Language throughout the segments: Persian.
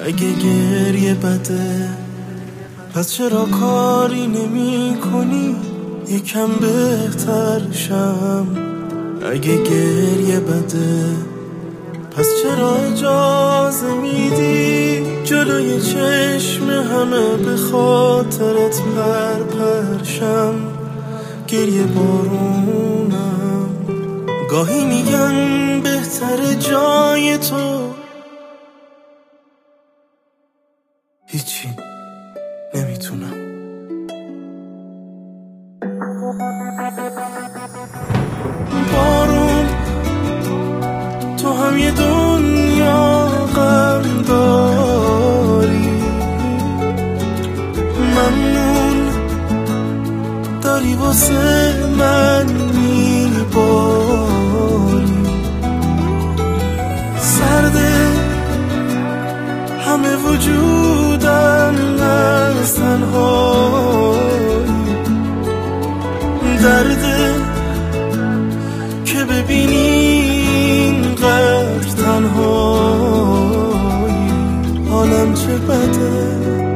اگه گریه بده پس چرا کاری نمی کنی یکم بهتر شم؟ اگه گریه بده پس چرا اجازه میدی جلوی چشم همه به خاطرت پرشم؟ گریه بارونم گاهی میگن بهتر جای تو هیچی نمیتونم. بارون تو هم یه دنیا غم داری، ممنون داری واسه من میباری. سرده همه وجودم از تنهایی، درده که ببینی اینقدر تنهایی حالم چه بده.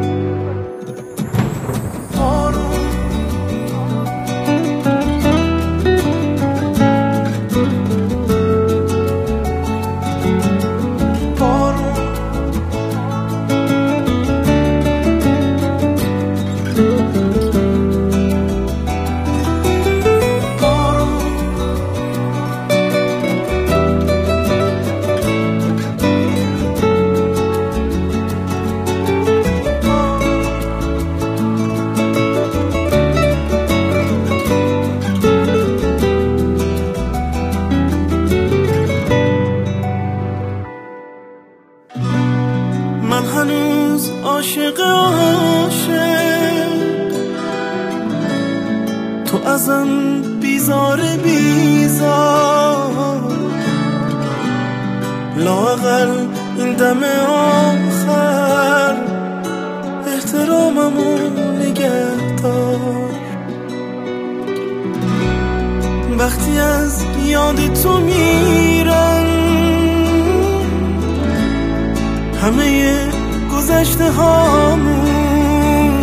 من هنوز عاشق تو ازم بیزار لااقل این دم آخر احتراممو نگه دار. وقتی از یاد تو میرم همه گذشته هامون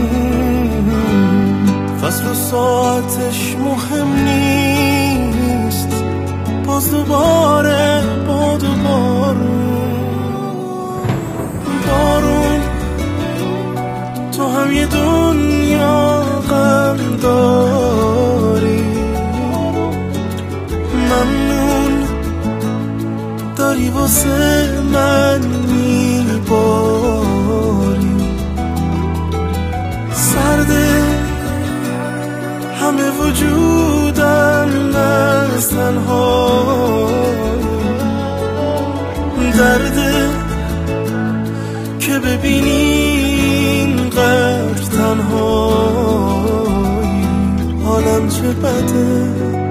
فصل و ساعتش مهم نیست، باز دوباره باد و بارون تو هم یه دنیا غم داری، ممنون داری واسه من میباری. سرده همه وجودم از تنهایی، درده که ببینی اینقدر تنهایی حالم چه بده.